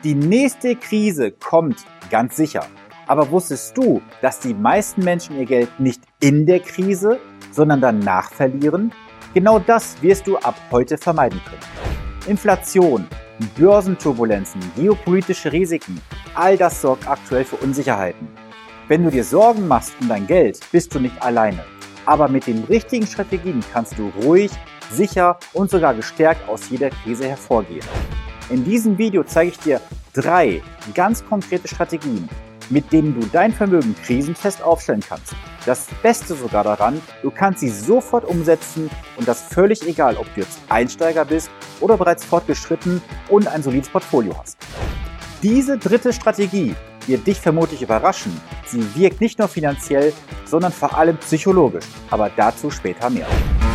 Die nächste Krise kommt ganz sicher. Aber wusstest du, dass die meisten Menschen ihr Geld nicht in der Krise, sondern danach verlieren? Genau das wirst du ab heute vermeiden können. Inflation, Börsenturbulenzen, geopolitische Risiken, all das sorgt aktuell für Unsicherheiten. Wenn du dir Sorgen machst um dein Geld, bist du nicht alleine. Aber mit den richtigen Strategien kannst du ruhig, sicher und sogar gestärkt aus jeder Krise hervorgehen. In diesem Video zeige ich dir 3 ganz konkrete Strategien, mit denen du dein Vermögen krisenfest aufstellen kannst. Das Beste sogar daran, du kannst sie sofort umsetzen und das völlig egal, ob du jetzt Einsteiger bist oder bereits fortgeschritten und ein solides Portfolio hast. Diese 3. Strategie wird dich vermutlich überraschen. Sie wirkt nicht nur finanziell, sondern vor allem psychologisch. Aber dazu später mehr.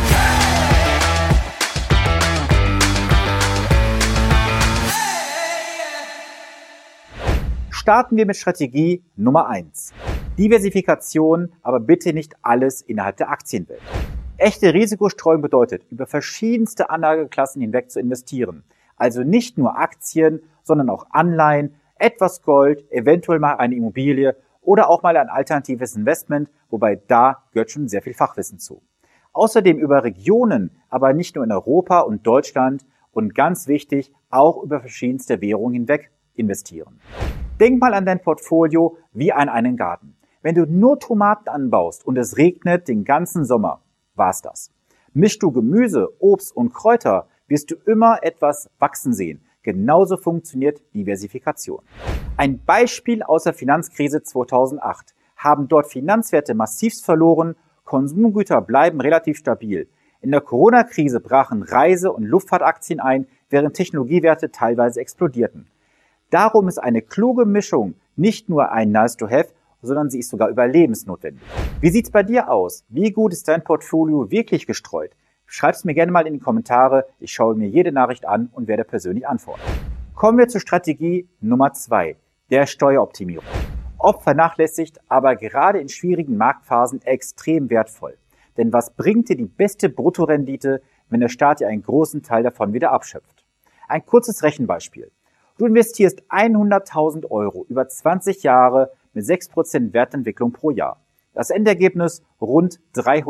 Starten wir mit Strategie Nummer 1. Diversifikation, aber bitte nicht alles innerhalb der Aktienwelt. Echte Risikostreuung bedeutet, über verschiedenste Anlageklassen hinweg zu investieren. Also nicht nur Aktien, sondern auch Anleihen, etwas Gold, eventuell mal eine Immobilie oder auch mal ein alternatives Investment, wobei da gehört schon sehr viel Fachwissen zu. Außerdem über Regionen, aber nicht nur in Europa und Deutschland und ganz wichtig, auch über verschiedenste Währungen hinweg investieren. Denk mal an dein Portfolio wie an einen Garten. Wenn du nur Tomaten anbaust und es regnet den ganzen Sommer, war's das. Mischst du Gemüse, Obst und Kräuter, wirst du immer etwas wachsen sehen. Genauso funktioniert Diversifikation. Ein Beispiel aus der Finanzkrise 2008. Haben dort Finanzwerte massivst verloren, Konsumgüter bleiben relativ stabil. In der Corona-Krise brachen Reise- und Luftfahrtaktien ein, während Technologiewerte teilweise explodierten. Darum ist eine kluge Mischung nicht nur ein Nice-to-have, sondern sie ist sogar überlebensnotwendig. Wie sieht's bei dir aus? Wie gut ist dein Portfolio wirklich gestreut? Schreib's mir gerne mal in die Kommentare. Ich schaue mir jede Nachricht an und werde persönlich antworten. Kommen wir zur Strategie Nummer 2, der Steueroptimierung. Oft vernachlässigt, aber gerade in schwierigen Marktphasen extrem wertvoll. Denn was bringt dir die beste Bruttorendite, wenn der Staat dir einen großen Teil davon wieder abschöpft? Ein kurzes Rechenbeispiel. Du investierst 100.000 Euro über 20 Jahre mit 6% Wertentwicklung pro Jahr. Das Endergebnis rund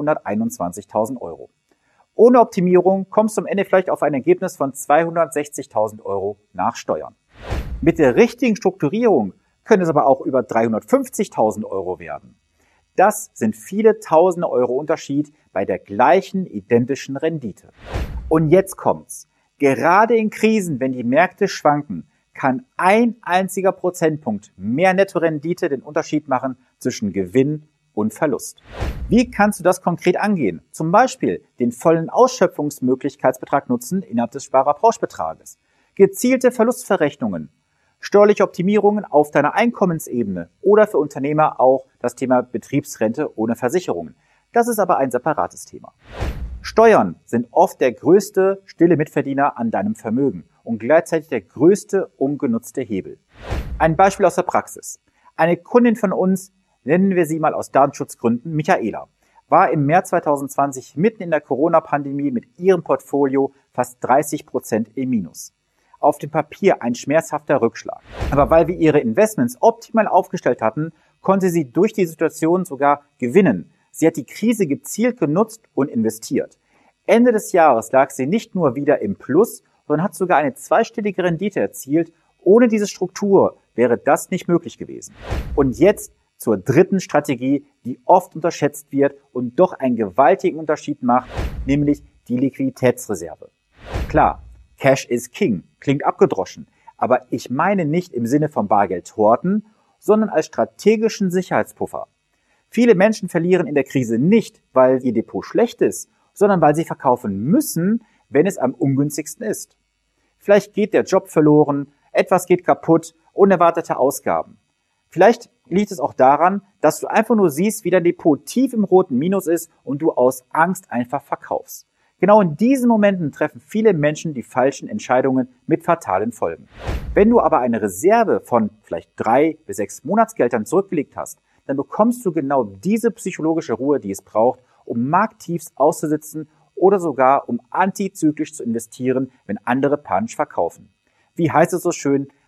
321.000 Euro. Ohne Optimierung kommst du am Ende vielleicht auf ein Ergebnis von 260.000 Euro nach Steuern. Mit der richtigen Strukturierung können es aber auch über 350.000 Euro werden. Das sind viele tausende Euro Unterschied bei der gleichen identischen Rendite. Und jetzt kommt's. Gerade in Krisen, wenn die Märkte schwanken, kann ein einziger Prozentpunkt mehr Nettorendite den Unterschied machen zwischen Gewinn und Verlust. Wie kannst du das konkret angehen? Zum Beispiel den vollen Ausschöpfungsmöglichkeitsbetrag nutzen innerhalb des Sparerpauschbetrages, gezielte Verlustverrechnungen, steuerliche Optimierungen auf deiner Einkommensebene oder für Unternehmer auch das Thema Betriebsrente ohne Versicherungen. Das ist aber ein separates Thema. Steuern sind oft der größte stille Mitverdiener an deinem Vermögen und gleichzeitig der größte ungenutzte Hebel. Ein Beispiel aus der Praxis. Eine Kundin von uns, nennen wir sie mal aus Datenschutzgründen, Michaela, war im März 2020 mitten in der Corona-Pandemie mit ihrem Portfolio fast 30% im Minus. Auf dem Papier ein schmerzhafter Rückschlag. Aber weil wir ihre Investments optimal aufgestellt hatten, konnte sie durch die Situation sogar gewinnen. Sie hat die Krise gezielt genutzt und investiert. Ende des Jahres lag sie nicht nur wieder im Plus, sondern hat sogar eine zweistellige Rendite erzielt. Ohne diese Struktur wäre das nicht möglich gewesen. Und jetzt zur 3. Strategie, die oft unterschätzt wird und doch einen gewaltigen Unterschied macht, nämlich die Liquiditätsreserve. Klar, Cash is King, klingt abgedroschen, aber ich meine nicht im Sinne von Bargeldhorten, sondern als strategischen Sicherheitspuffer. Viele Menschen verlieren in der Krise nicht, weil ihr Depot schlecht ist, sondern weil sie verkaufen müssen, wenn es am ungünstigsten ist. Vielleicht geht der Job verloren, etwas geht kaputt, unerwartete Ausgaben. Vielleicht liegt es auch daran, dass du einfach nur siehst, wie dein Depot tief im roten Minus ist und du aus Angst einfach verkaufst. Genau in diesen Momenten treffen viele Menschen die falschen Entscheidungen mit fatalen Folgen. Wenn du aber eine Reserve von vielleicht 3 bis 6 Monatsgeldern zurückgelegt hast, dann bekommst du genau diese psychologische Ruhe, die es braucht, um Markttiefs auszusitzen oder sogar um antizyklisch zu investieren, wenn andere panisch verkaufen. Wie heißt es so schön,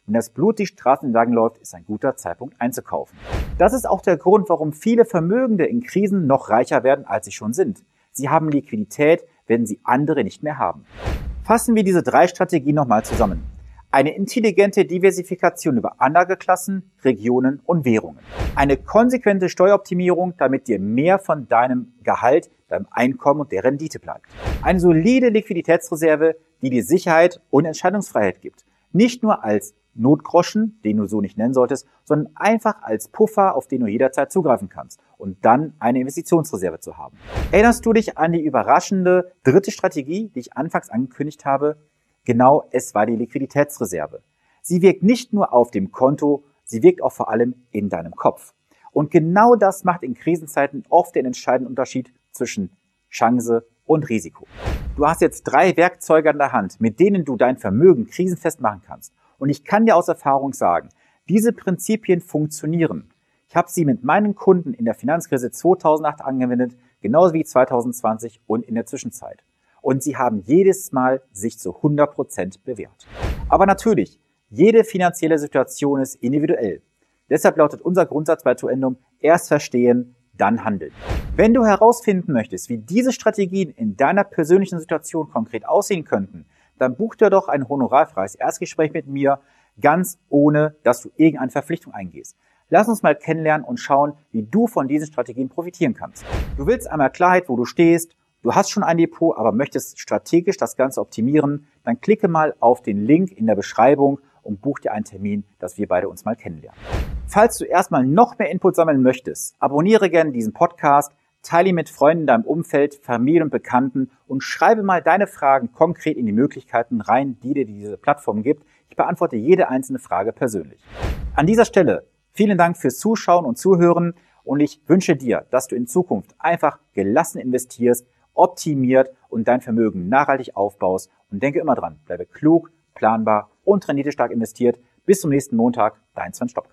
Wenn das Blut die Straßen entlang läuft, ist ein guter Zeitpunkt einzukaufen. Das ist auch der Grund, warum viele Vermögende in Krisen noch reicher werden, als sie schon sind. Sie haben Liquidität, wenn sie andere nicht mehr haben. Fassen wir diese 3 Strategien nochmal zusammen. Eine intelligente Diversifikation über Anlageklassen, Regionen und Währungen. Eine konsequente Steueroptimierung, damit dir mehr von deinem Gehalt, deinem Einkommen und der Rendite bleibt. Eine solide Liquiditätsreserve, die dir Sicherheit und Entscheidungsfreiheit gibt. Nicht nur als Notgroschen, den du so nicht nennen solltest, sondern einfach als Puffer, auf den du jederzeit zugreifen kannst. Und dann eine Investitionsreserve zu haben. Erinnerst du dich an die überraschende 3. Strategie, die ich anfangs angekündigt habe? Genau, es war die Liquiditätsreserve. Sie wirkt nicht nur auf dem Konto, sie wirkt auch vor allem in deinem Kopf. Und genau das macht in Krisenzeiten oft den entscheidenden Unterschied zwischen Chance und Risiko. Du hast jetzt 3 Werkzeuge an der Hand, mit denen du dein Vermögen krisenfest machen kannst. Und ich kann dir aus Erfahrung sagen, diese Prinzipien funktionieren. Ich habe sie mit meinen Kunden in der Finanzkrise 2008 angewendet, genauso wie 2020 und in der Zwischenzeit. Und sie haben jedes Mal sich zu 100% bewährt. Aber natürlich, jede finanzielle Situation ist individuell. Deshalb lautet unser Grundsatz bei Tuendum: erst verstehen, dann handeln. Wenn du herausfinden möchtest, wie diese Strategien in deiner persönlichen Situation konkret aussehen könnten, dann buch dir doch ein honorarfreies Erstgespräch mit mir, ganz ohne, dass du irgendeine Verpflichtung eingehst. Lass uns mal kennenlernen und schauen, wie du von diesen Strategien profitieren kannst. Du willst einmal Klarheit, wo du stehst, du hast schon ein Depot, aber möchtest strategisch das Ganze optimieren, dann klicke mal auf den Link in der Beschreibung und buch dir einen Termin, dass wir beide uns mal kennenlernen. Falls du erstmal noch mehr Input sammeln möchtest, abonniere gerne diesen Podcast, teile ihn mit Freunden in deinem Umfeld, Familie und Bekannten und schreibe mal deine Fragen konkret in die Möglichkeiten rein, die dir diese Plattform gibt. Ich beantworte jede einzelne Frage persönlich. An dieser Stelle vielen Dank fürs Zuschauen und Zuhören und ich wünsche dir, dass du in Zukunft einfach gelassen investierst, optimiert und dein Vermögen nachhaltig aufbaust und denke immer dran, bleibe klug, planbar und renditestark investiert. Bis zum nächsten Montag, dein Sven Stopka.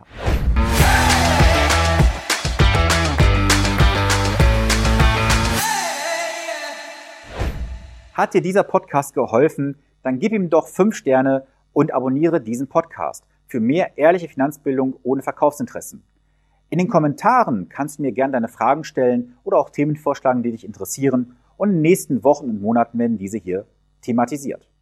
Hat dir dieser Podcast geholfen, dann gib ihm doch 5 Sterne und abonniere diesen Podcast für mehr ehrliche Finanzbildung ohne Verkaufsinteressen. In den Kommentaren kannst du mir gerne deine Fragen stellen oder auch Themen vorschlagen, die dich interessieren, und in den nächsten Wochen und Monaten werden diese hier thematisiert.